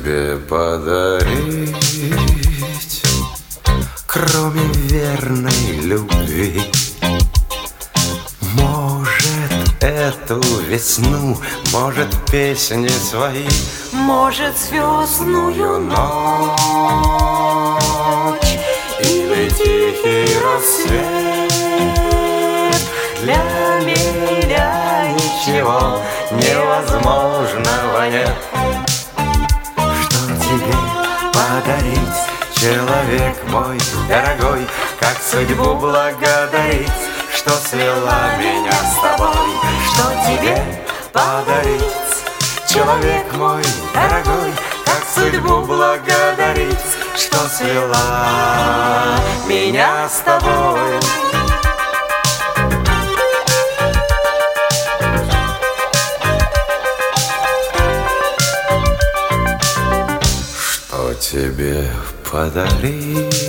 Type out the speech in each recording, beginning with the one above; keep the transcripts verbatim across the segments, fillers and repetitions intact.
тебе подарить, кроме верной любви? Может, эту весну, может, песни свои, может, звездную ночь или тихий рассвет. Для меня ничего невозможного нет. Что тебе подарить, человек мой дорогой? Как судьбу благодарить, что свела меня с тобой? Что тебе подарить, человек мой дорогой? Как судьбу благодарить, что свела меня с тобой? Что тебе подарить?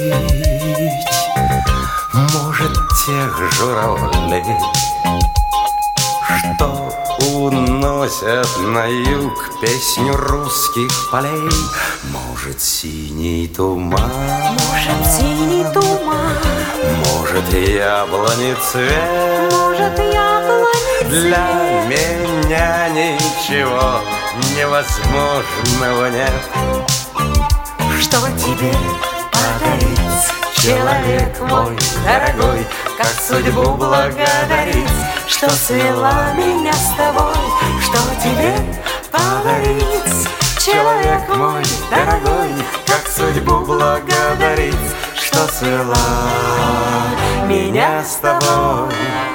Может, тех журавлей, что уносят на юг песню русских полей? Может, синий туман, может, синий туман, может, яблони цвет. может, яблони цвет. Для меня ничего невозможного нет. Что тебе подарить, человек мой дорогой? Как судьбу благодарить, что свела меня с тобой? Что тебе подарить, человек мой дорогой? Как судьбу благодарить, что свела меня с тобой?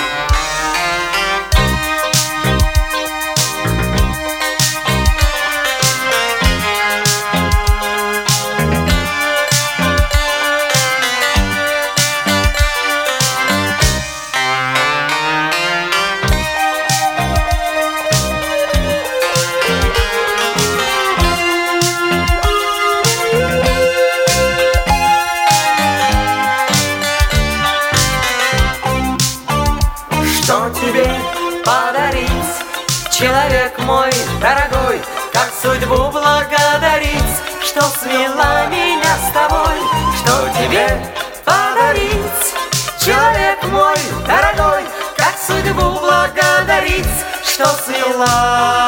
что тебе подарить, человек мой дорогой? Как судьбу благодарить, что свела меня с тобой? Что тебе подарить, человек мой дорогой? Как судьбу благодарить, что свела